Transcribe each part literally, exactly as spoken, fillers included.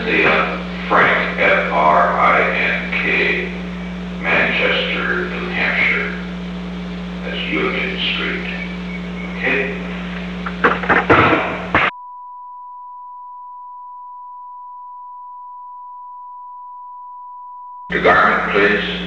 the uh, Frank, F R I N K, Manchester, New Hampshire. That's Union Street. Okay? Your garment, please.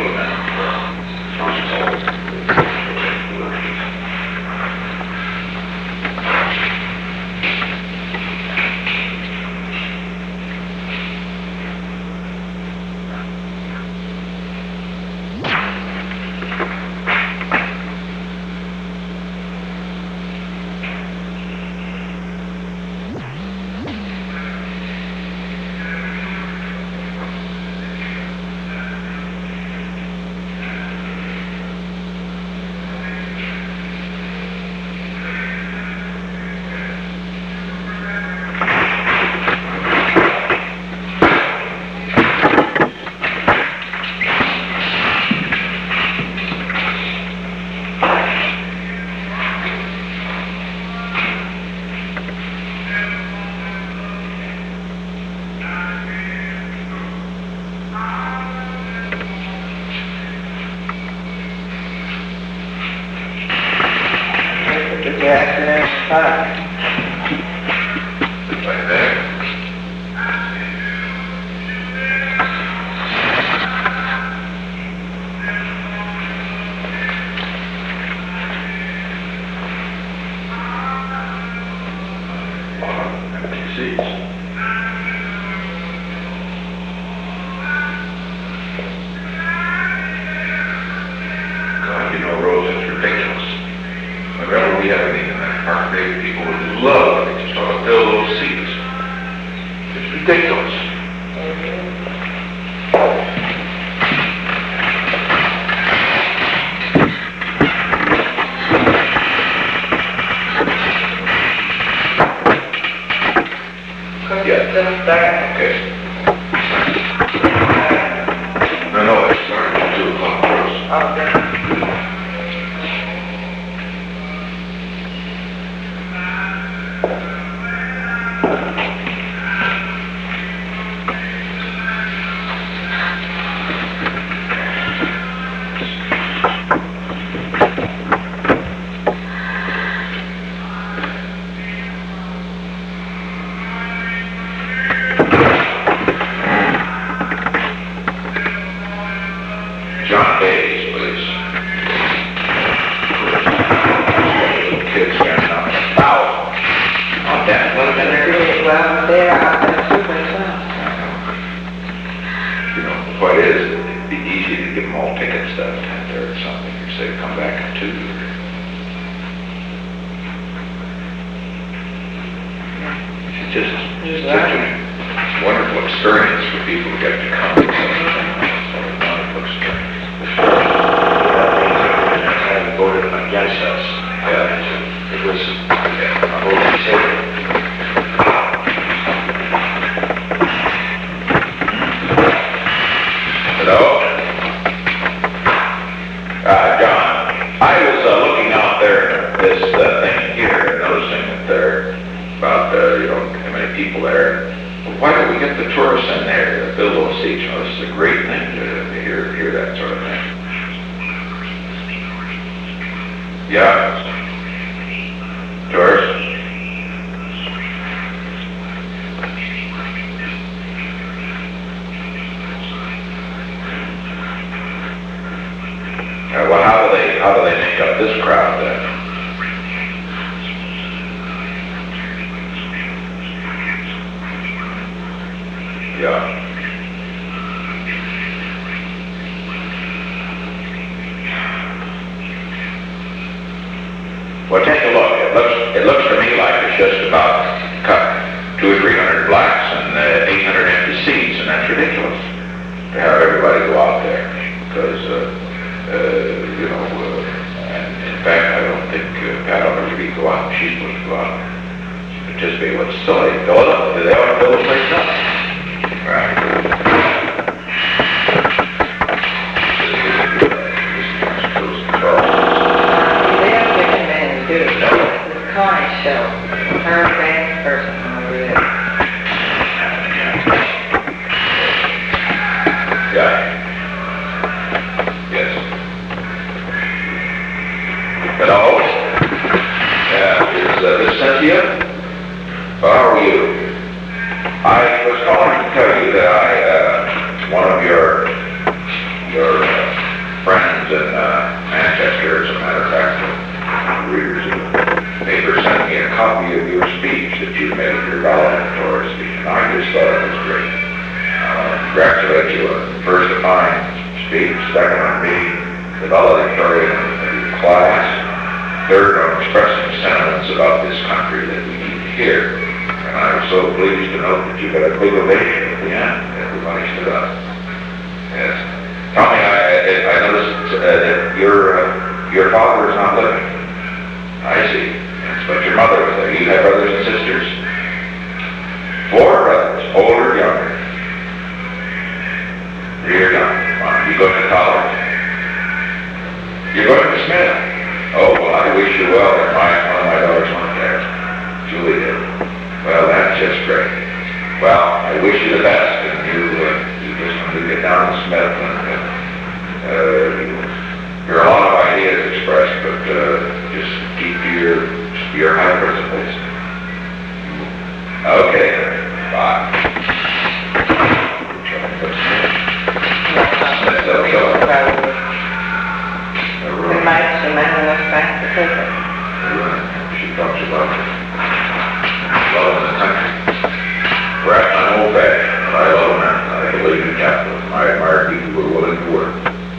legal amendment. Right there. Empty seats. God, you know, Rose, it's ridiculous. Whenever we have anything in that park, they, people would love, they just ought to fill those seats. It's ridiculous. Yeah. Okay. No, no, it's starting at two o'clock first. Okay. John Bates, please. Little kids standing on a foul. On that, let them in there. Well, they're out there super well. You know, the point is, it'd be easy to give them all ticket stuff out there or something, or say, come back in two. It's just such a wonderful experience for people who get to come. It's a wonderful experience. And voted against us. Yeah. It was a whole mistake. Hello? Uh, John, I was uh, looking out there at this uh, thing here, noticing that there are about, uh, you know, how many people there. Well, why don't we get the tourists in there to fill those seats? You know, this is a great thing to, to hear, hear that sort of thing. Yeah. Tourists? Uh, well, how do they, how do they make up this crowd then? Yeah. Well, take a look. It looks, it looks to me like it's just about cut two or three hundred blacks and uh, eight hundred empty seats, and that's ridiculous to have everybody go out there because, uh, uh, you know, uh, and in fact, I don't think uh, Pat ought to really go out. She's supposed to go out and participate with us. So they fill it up. They ought to fill the place up. Right. Connie show. Her best person over there. Yeah. Yes. Hello? Yeah, is uh, this Cynthia? How are you? I was calling to tell you that I, uh, one of your, your, uh, in uh, Manchester, as a matter of fact, the readers of the paper sent me a copy of your speech that you made, your valedictory speech, and I just thought it was great. Uh, congratulate you on the first of mine speech, second on being the valedictorian of your class, third on expressing sentiments about this country that we need to hear. And I was so pleased to note that you got a big ovation at the end. Everybody stood up. Yes. Tommy, I, I, I noticed uh, that your uh, your father is not living. I see. Yes, but your mother was there. You have brothers and sisters? Four brothers, older or younger? You're young. Fine. You going to college? You're going to Smith? Oh, well, I wish you well. My, one of my daughters went there. Julie did. Well, that's just great. Well, I wish you the best, and you, uh, you just when you get down to Smith, and uh, uh, there are a lot of ideas expressed, but uh, just keep to your, your high principles. Okay, bye. We might cement enough back to take it. She talks about love in the country. Perhaps I'm old-fashioned, but I love America. I believe in capitalism. I admire people who are willing to work.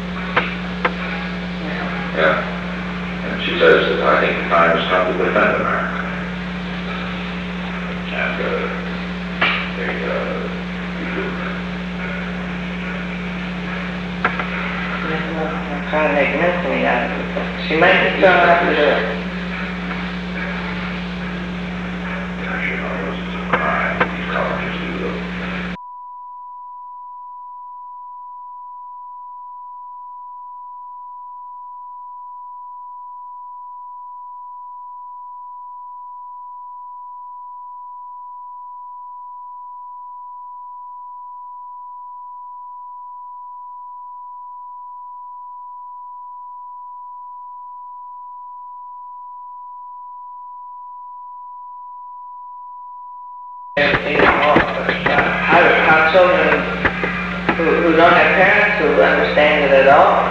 Yeah. And she says that I think the time has come to defend America. And uh, they, uh, you do. I'm trying to make mincemeat out of it. She might be strong enough to do it. I should know this is a crime. These colleges do them. How children who, who don't have parents who understand it at all.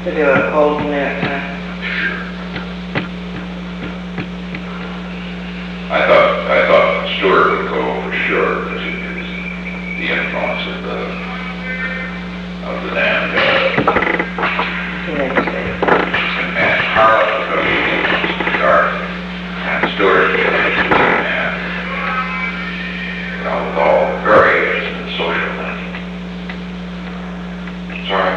To do a cold New York Times. I thought, I thought Stewart would go for sure, because it is the influence of the, of the damn, uh, Teenage State. and Harlan was going to be the influence of the art, and Stewart, and, you know, with all the variations in the social thing. Sorry.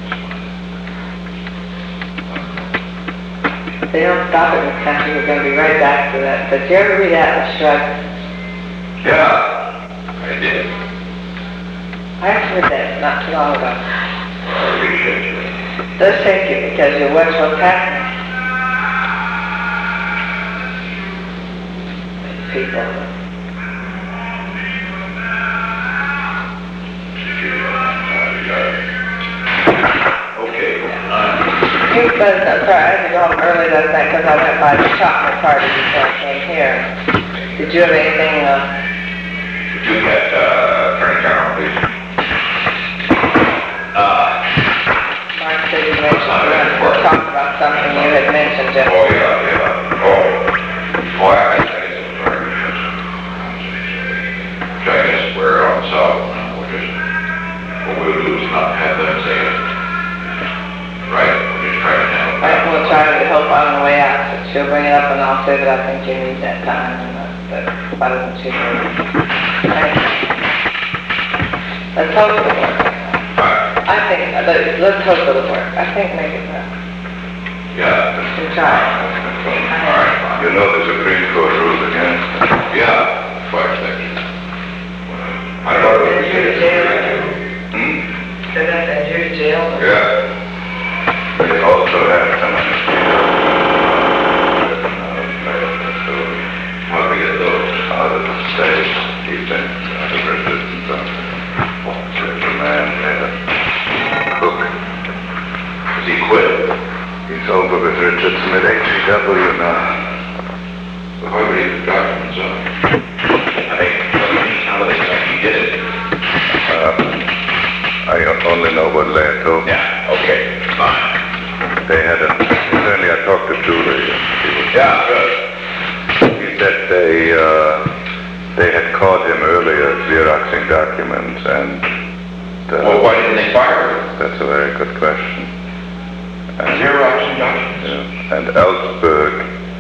If they don't stop it in this country, we're going to be right back to that. Did you ever read Atlas Shrugged? Yeah, I did. I actually read that not too long ago. I appreciate you. It does shake you because you watch what's happening. People. Okay. uh, You, but, uh, sorry, I had to go home early last night because I went by the chocolate party before I came here. Did you have anything, uh, Would you get, uh, Attorney General, please? Uh, Mark said you mentioned, you wanted to talk about something you had mentioned, Jeff? oh, yeah, yeah, oh, boy, I, I guess it's very, which I guess we're on south, we'll just, what we'll do is not have them say it. Right, we'll just try to handle I that. will try to help on the way out, but she'll bring it up and I'll say that I think you need that time, and that, that why doesn't she do it? Right. Let's hope it'll work. Right, I think, uh, let- let's hope it'll work. I think maybe that. yeah. We'll try. All right, You know the Supreme Court ruled against it. yeah, fire section. I don't know what we Send you to jail. Hmm? Send that send you to jail. Yeah. They also have some so How do we get those? out of the state, he's been out of resistance on there's a man there, Cook. Does he quit? He's over with Richard Smith, H E W now. Well, why would he have documents on it? I think, how do they think he did it? Uh, I only know what Laird told me. Yeah, okay, fine. They had a, certainly I talked to Julie. He was- Yeah, good. He said they, uh, they had caught him earlier Xeroxing documents and, uh, Well, why didn't they fire him? that's a very good question. And, Xerox and documents? yeah, and Ellsberg,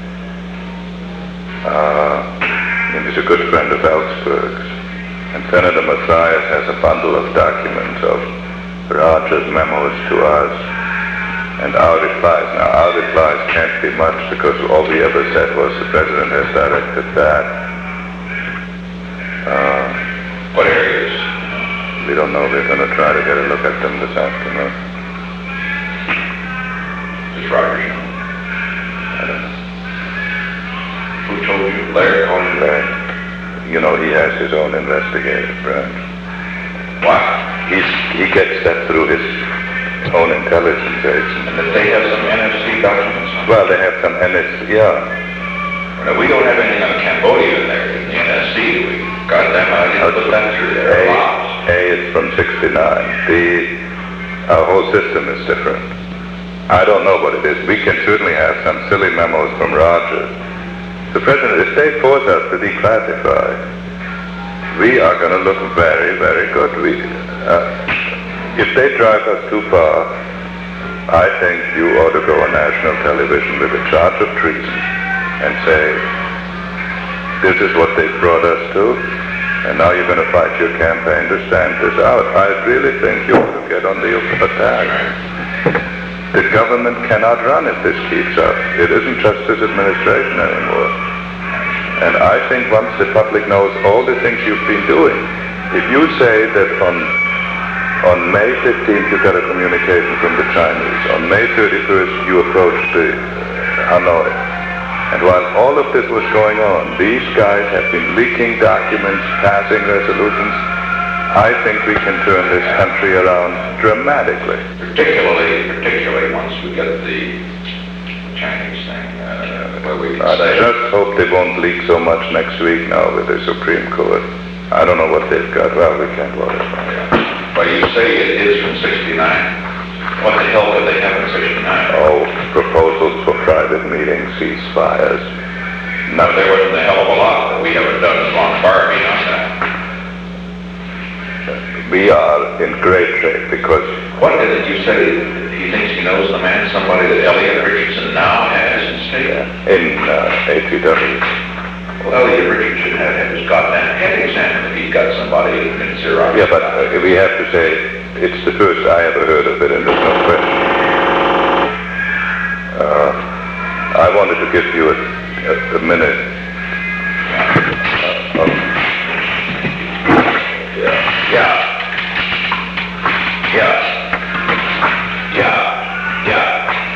uh, he's a good friend of Ellsberg's. And Senator Mathias has a bundle of documents of Roger's memos to us and our replies. Now, our replies can't be much because all we ever said was the President has directed that. Uh, What areas? we don't know. We're going to try to get a look at them this afternoon. Does Roger know? I don't know. Who told you? Larry called you? Larry, you know, he has his own investigative branch. What? He's, he gets that through his own intelligence agents. And that they have some N S C documents on it? Well, they have some N S, yeah. Now, we don't have anything on Cambodia in there, in the N S C, do we? God damn, I didn't put that through there. A, Lots. A is from sixty-nine. The, our whole system is different. I don't know what it is. We can certainly have some silly memos from Roger. The President, if they force us to declassify, we are going to look very, very good. We, uh, if they drive us too far, I think you ought to go on national television with a charge of treason and say, this is what they brought us to, and now you're going to fight your campaign to stand this out. I really think you ought to get on the attack. The government cannot run if this keeps up. It isn't justice administration anymore. And I think once the public knows all the things you've been doing, if you say that on on May fifteenth you got a communication from the Chinese, on May thirty-first you approached the Hanoi, and while all of this was going on, these guys have been leaking documents, passing resolutions, I think we can turn this country around dramatically. Particularly, particularly once we get the Chinese thing, uh, where we can I say... just hope they won't leak so much next week now with the Supreme Court. I don't know what they've got. Well, we can't worry about it. But you say it is from sixty-nine. What the hell did they have in sixty-nine? Oh, proposals for private meetings, ceasefires. No, there wasn't a hell of a lot that we haven't done as long far beyond that. We are in great shape because What is it you say, he thinks he knows the man, somebody that Elliot Richardson now has in state? in uh, A T W, Well, Elliot Richardson had had his goddamn head examined if he's got somebody who can Xerox. yeah, but uh, we have to say it's the first I ever heard of it, and there's no question. Uh, I wanted to give you a, a, a minute. Uh, of, Yeah. Yeah. Yeah. Yeah. Yeah.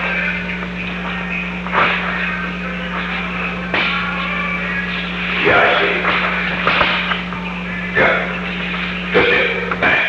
Yeah, I see. Yeah. That's it. Thanks.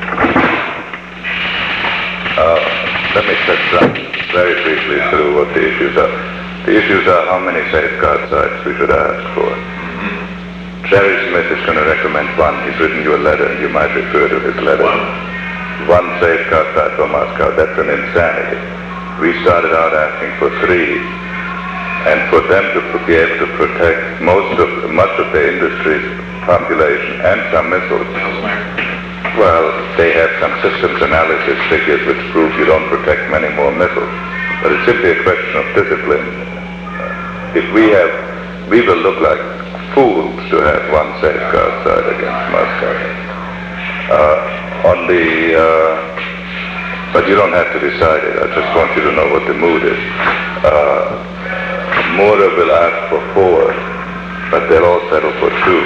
uh, let me just run very briefly through what the issues are. The issues are how many safeguard sites we should ask for. Jerry Smith is going to recommend one. He's written you a letter, and you might refer to his letter. One. One safeguard site for Moscow. That's an insanity. We started out asking for three, and for them to be able to protect most of, much of the industry's population and some missiles. Well, they have some systems analysis figures which prove you don't protect many more missiles. But it's simply a question of discipline. If we have, we will look like fools to have one safeguard site against Moscow. Uh, on the, uh, but you don't have to decide it. I just want you to know what the mood is. Uh, Mora will ask for four, but they'll all settle for two.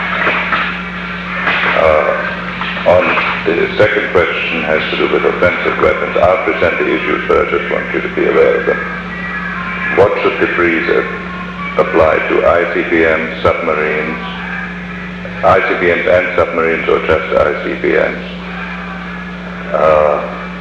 Uh, on the second question has to do with offensive weapons. I'll present the issues, but I just want you to be aware of them. What should the freezer apply to? I C B Ms, submarines, I C B Ms and submarines, or just I C B Ms? Uh,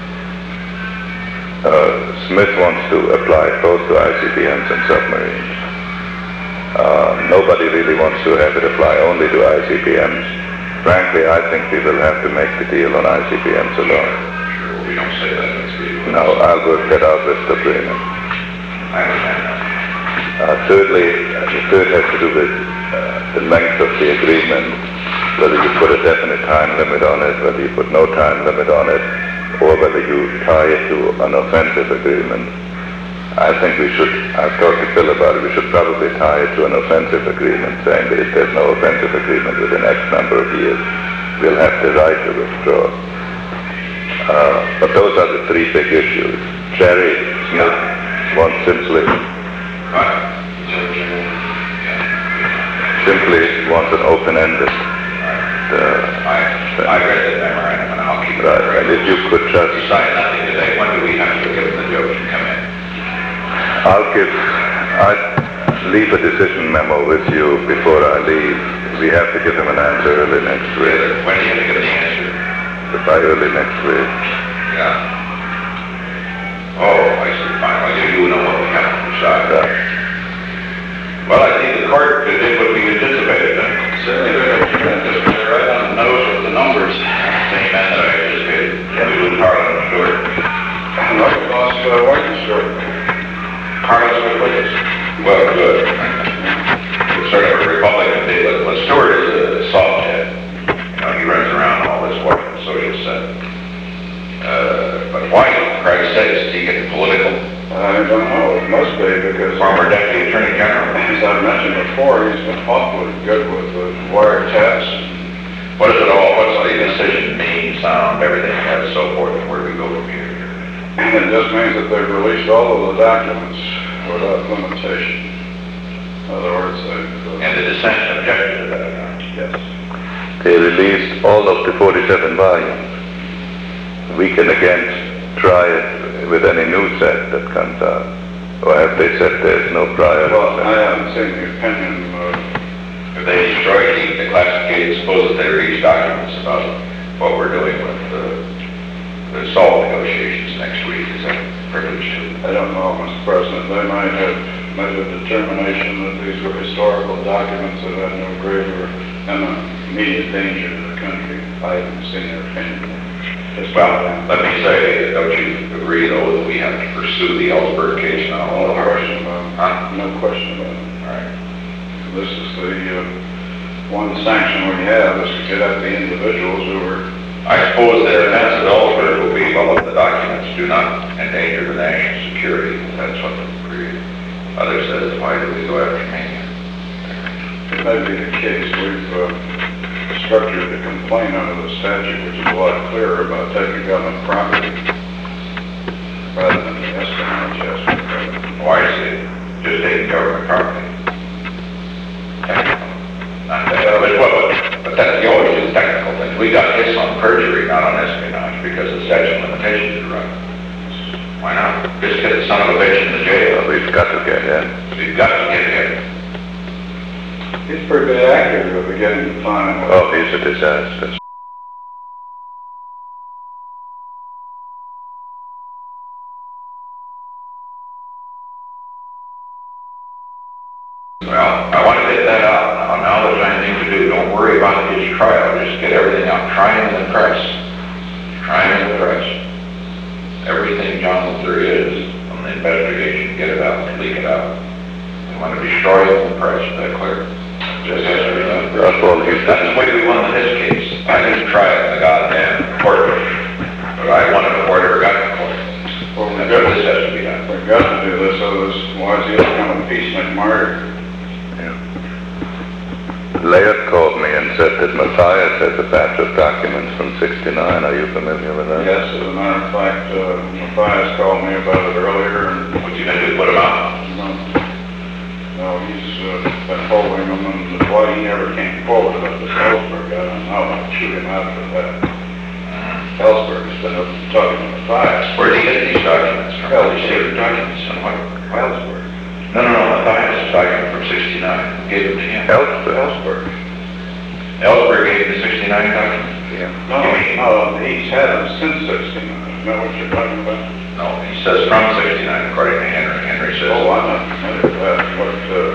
uh, Smith wants to apply both to I C B Ms and submarines. Uh, nobody really wants to have it apply only to I C B Ms. Frankly, I think we will have to make the deal on I C B Ms alone. Sure, we don't say that. That's really No, I'll work that out with the agreement. I understand that. Uh, thirdly, uh, the third has to do with uh, the length of the agreement, whether you put a definite time limit on it, whether you put no time limit on it, or whether you tie it to an offensive agreement. I think we should, I've talked to Phil about it, we should probably tie it to an offensive agreement, saying that if there's no offensive agreement within X number of years, we'll have the right to withdraw. Uh, but those are the three big issues. Jerry Smith wants simply simply wants an open-ended. Uh, I, I read that memorandum and I'll keep it. right, and if you could just, Decide nothing today. When do we have to give them the jokes and come in? I'll give, I leave a decision memo with you before I leave. We have to give him an answer early next week. When do you have to give the answer? By early next week. Yeah. Oh, I see. Fine. Well, you do know what we have to decide. Right. Well, I think the court did what we anticipated, then. Certainly did. Anticipated right on the nose with the numbers. Same man that I anticipated. Yeah, we lose Harlan and Stewart. No, we lost uh, White and Short. Harlan's with us. Well, good. It's sort of a Republican deal, but Stewart is a soft head. You know, he runs around all this Washington social set. Uh, but White, for Christ's sakes, is he getting political? I don't know. It must be because, Former Deputy Attorney General. as I've mentioned before, he's been awfully good with the wiretaps. What is it all, what's the decision mean, sound, everything, and so forth, and where do we go from here? And it just means that they've released all of the documents without limitation. In other words, they've... And the dissent objected to that, huh? Yes. They released all of the forty-seven volumes. We can again try it with any new set that comes out. Or have they said there's no prior? Well, I haven't seen the opinion of... If they destroy the, the classificated, suppose that they release documents about what we're doing with the, the SALT negotiations next week, is that privileged to? I don't know, Mister President. They might have made a determination that these were historical documents that had no greater and immediate danger to the country. I haven't seen their opinion. Just Well, let me say, don't you pursue the Ellsberg case now. No question about Huh? it. No question about it. All right. This is the, uh, one sanction we have is to get at the individuals who were, I suppose their defense of Ellsberg will be, well, if the documents do not endanger the national security, that's what the other says, why do we go after me? it may be the case, we've, uh, structured the complaint under the statute, which is a lot clearer about taking government property rather than the espionage aspect. Why is it just taking government property? Technical. Not that, but, well, but that's the always is technical thing. We got this on perjury, not on espionage, because the statute of limitations is run. Why not? Just get the son of a bitch in the jail. We've got to get in. We've got to get him. He's pretty bit accurate at beginning to find. Oh, he's a disaster. Well, I want to get that out now. Now there's anything to do. Don't worry about his trial. Just get everything out. Try him in the press. Try him in the press. Everything John Luther is from the investigation, get it out, leak it out. We want to destroy it in the press. Is that clear? Just as we done. That's all he's That's the way we won this case. I didn't try it in the goddamn court, but I won it before it ever got to court. Well, we've That's got, what this has to be done. we've got to do this, otherwise, why is he become a peace McMurray? Layard called me and said that Matthias has a batch of documents from sixty-nine. Are you familiar with that? Yes, as a matter of fact, uh, Matthias called me about it earlier, and, What you gonna do, put him out? um, no, he's, uh, been holding them, and why he never came forward about the Ellsberg, I don't know, I'd shoot him out for that. Ellsberg's been up talking to Matthias. Where did he get these documents from? Well, These secret documents and what? Ellsberg. No, no, no, Matthias' document from sixty-nine, gave them to him. Ellsberg. Ellsberg. Ellsberg gave the sixty-nine document? Yeah. No, no, he's had them since sixty-nine, isn't that what you're talking about? No, he says from sixty-nine, according to Henry. Henry says. Oh, I'm not familiar with that, what, uh,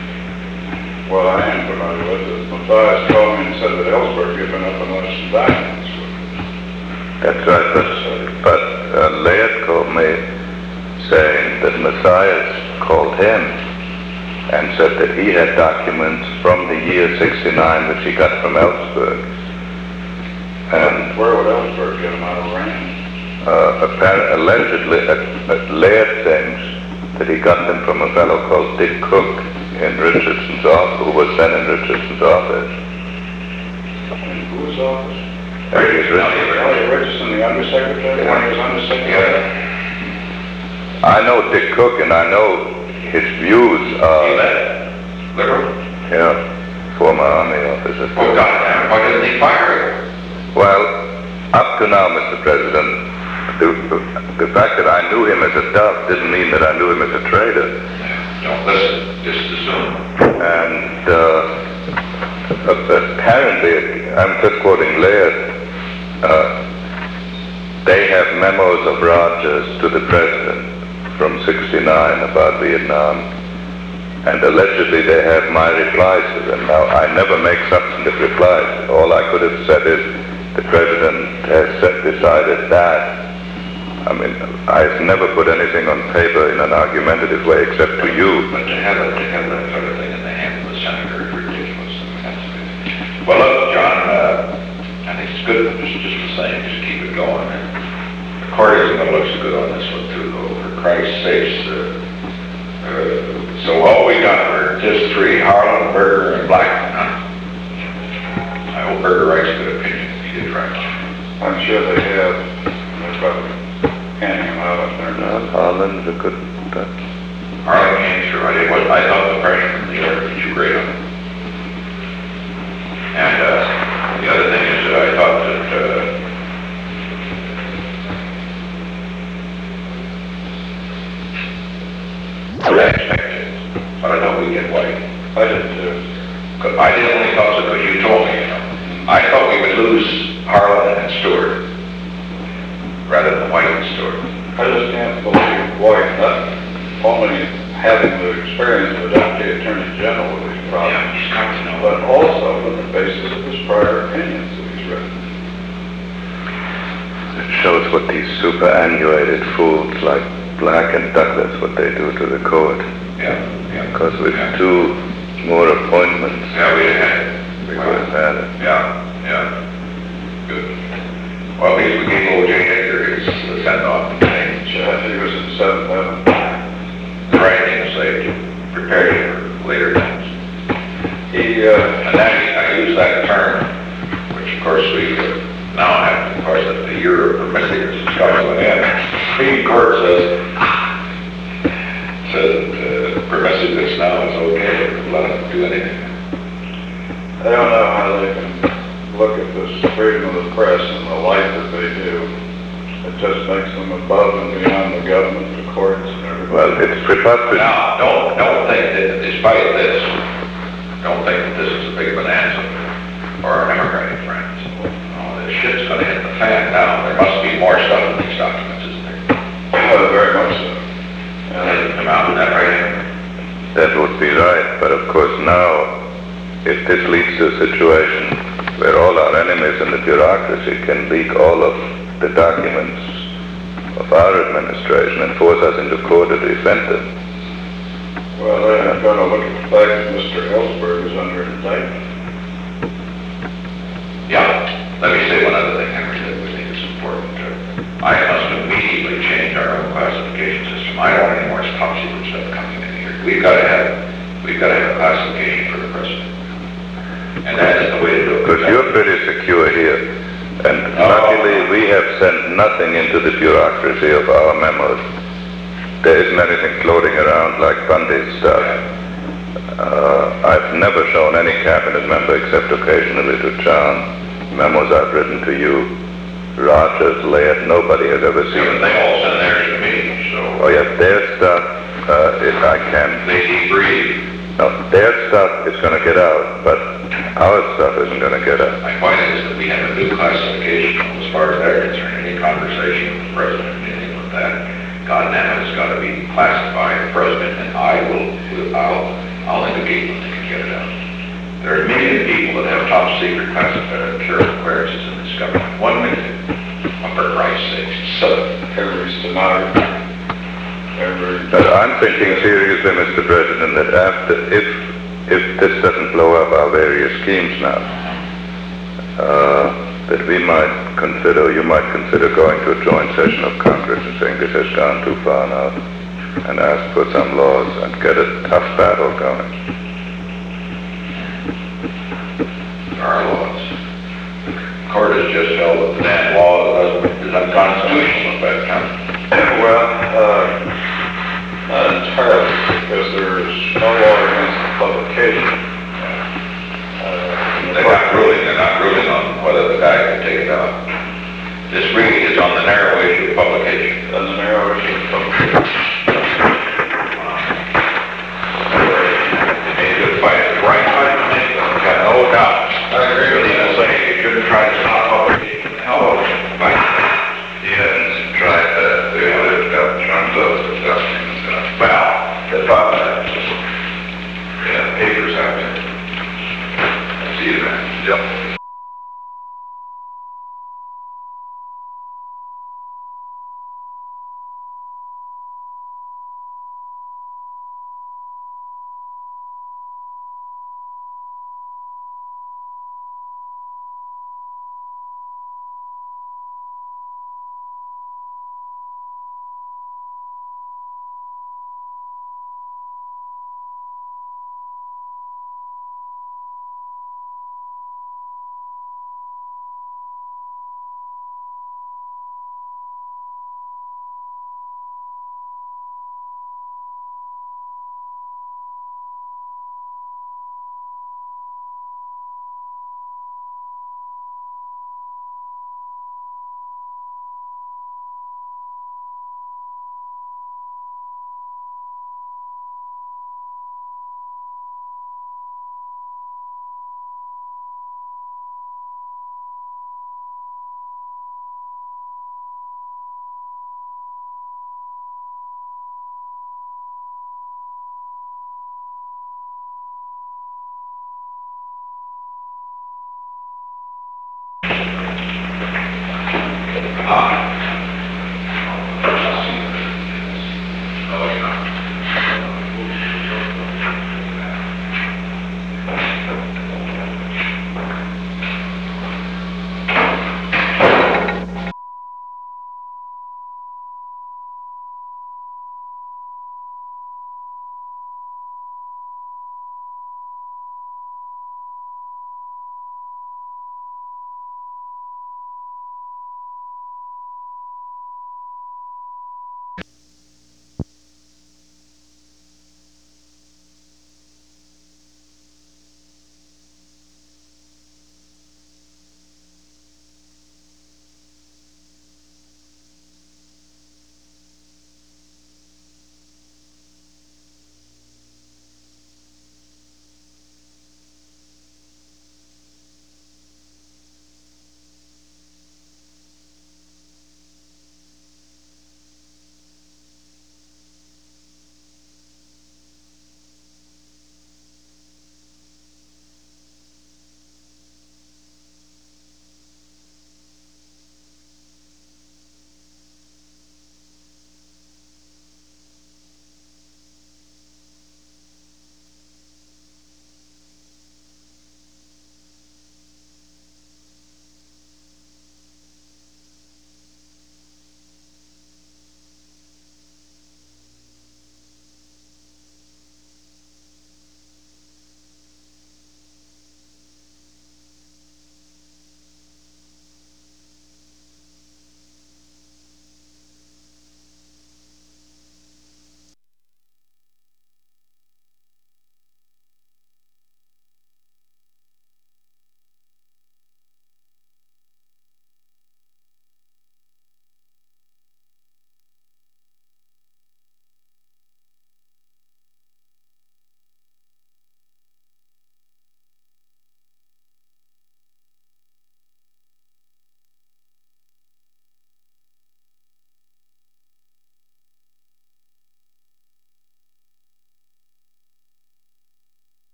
what I am familiar with is Matthias called me and said that Ellsberg had been up and left some documents with him. That's right, but, but uh, Layard called me saying that Matthias called him and said that he had documents from the year sixty-nine which he got from Ellsberg. And Where would Ellsberg get them out of Rand? uh, appar- allegedly, uh, uh, Laird thinks that he got them from a fellow called Dick Cook in Richardson's office, who was then in Richardson's office. In whose office? Elliot Richardson. Elliot Richardson, the undersecretary, when he was undersecretary? I know Dick Cook, and I know his views He are, left, liberal. yeah, former army officer. Oh, goddamn, why didn't he fire him? Well, up to now, Mister President, the, the fact that I knew him as a dove didn't mean that I knew him as a traitor. Don't listen, just assume. And uh, apparently, I'm just quoting Laird, uh, they have memos of Rogers to the President from sixty-nine about Vietnam, and allegedly they have my replies to them. Now, I never make substantive replies. All I could have said is, the President has set, decided that. I mean, I've never put anything on paper in an argumentative way except to you. But to have it, to have that sort of thing in the hand of the senator is ridiculous. I mean, that's good. Well, look, John, uh, I think it's good, just, just the same, just keep it going. And the court isn't gonna look so good on this one too, though, for Christ's sakes. Uh, uh, so all we got were just three, Harlan, Berger, and Blackman, huh? I hope Berger writes a good opinion if he did right. I'm sure they have, they're probably handing them out up there now. Well, Harlan's a good, uh, Harlan came through, I did, what, I thought the pressure from New York was too great on him. And, uh, the other thing is that I thought that, uh, I expected, but I thought we'd get White. I did too. 'Cause I did only thought so because you told me, you know. I thought we would lose Harlan and Stewart rather than White and Stewart. I just can't believe White, not only having the experience of a deputy attorney general with these problems, Yeah, he's got to know. but also on the basis of his prior opinions that he's written. It shows what these superannuated fools like Black and Douglas, what they do to the court. Yeah, yeah. Because with Yeah. two more appointments, Yeah, we had it. we could have had it. Yeah, yeah. Good. Well, at least we gave O J Edgar his uh, send-off thing. I think it was in seventh heaven. The right thing to say to prepare you for later times. He, uh, And then I use that term, which of course we uh, now have, of course, at the year of permissiveness in Scotland, and Supreme Court says, says uh, permissiveness now is okay, let them do anything. I don't know how they can look at this freedom of the press in the light that they do. It just makes them above and beyond the government, the courts, and everybody. Well, it's preposterous. Now, don't, don't think that despite this, don't think that this is a big bonanza for our Democratic friends. Oh, this shit's gonna hit the fan now. There must be more stuff in these documents, isn't there? Uh, very much so. And they come out with that right in. That would be right, but of course now, if this leads to a situation where all our enemies in the bureaucracy can leak all of the documents of our administration and force us into court to defend them. Well, they're going to look at the fact that Mister Ellsberg is under indictment. Yeah, let me say one other thing, Henry, that we think is important. Uh, I must immediately change our own classification system. I don't want any more top secret stuff coming in here. We've got to have, we've got to have a classification for the president. And that is the way to do it. Because you're pretty secure here, and Oh. luckily we have sent nothing into the bureaucracy of our memos. There isn't anything floating around like Bundy's stuff. Uh, I've never shown any cabinet member, except occasionally to John, memos I've written to you. Rogers, Laird, nobody has ever Yeah, seen. but they all send theirs to me, so Oh yes, their stuff, uh, if I can. they debrief. No, their stuff is going to get out, but our stuff isn't going to get out. My point is that we have a new classification as far as they're concerned. Any conversation with the president, anything like that, God damn it, it's got to be classified, the president, and I will, I'll, I'll indicate when they can get it out. There are many people that have top secret classified clearances in this government. One minute, for Christ's sake, so. Every stenographer, every... But I'm thinking seriously, Mister President, that after, if, if this doesn't blow up our various schemes now, uh, that we might consider, you might consider going to a joint session of Congress and saying this has gone too far now, and ask for some laws and get a tough battle going. There are laws. The court has just held that the damn law is unconstitutional in that country. Well, uh, not entirely, because there is no law against the publication. Uh, They're not ruling, they're not ruling on whether the guy can take it out. This really is on the narrow issue of publication. On the narrow issue of publication.